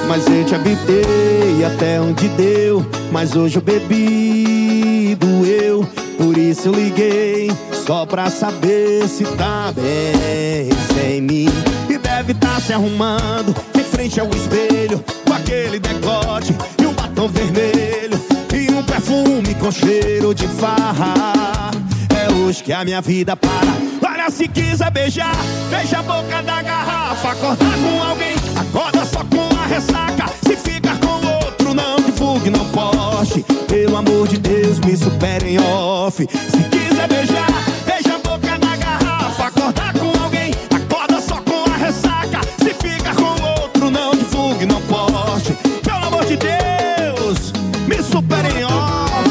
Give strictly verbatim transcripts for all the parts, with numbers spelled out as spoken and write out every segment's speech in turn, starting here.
mas eu te evitei até onde deu. Mas hoje eu bebi, doeu, por isso eu liguei, só pra saber se tá bem sem mim. E deve tá se arrumando em frente ao espelho, com aquele decote e um batom vermelho e um perfume com cheiro de farra. É hoje que a minha vida para. Olha, se quiser beijar, beija a boca da garrafa. Acordar com alguém, acorda só com a ressaca. Se ficar com outro, não divulgue, não poste. Pelo amor de Deus, me supere em off. Se quiser beijar, beija a boca da garrafa. Acordar com alguém, acorda só com a ressaca. Se ficar com outro, não divulgue, não poste. Pelo amor de Deus, me supere em off.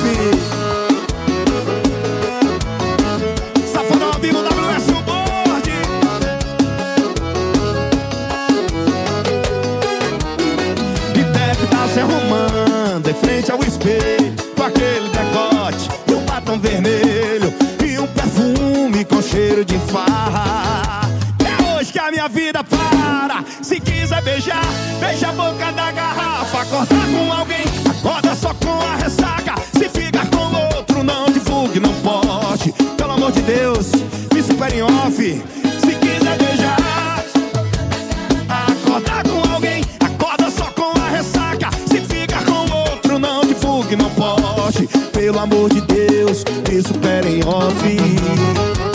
Se arrumando em frente ao espelho, com aquele decote e um batom vermelho e um perfume com cheiro de farra. É hoje que a minha vida para. Se quiser beijar, beija a boca da garrafa. Acordar com alguém, acorda só com a ressaca. Se ficar com outro, não divulgue, não poste. Pelo amor de Deus, me supere em off. Se quiser beijar, acordar com alguém, acorda só com a ressaca. Se ficar com outro, não divulgue, não poste. Pelo amor de Deus, me supere em off.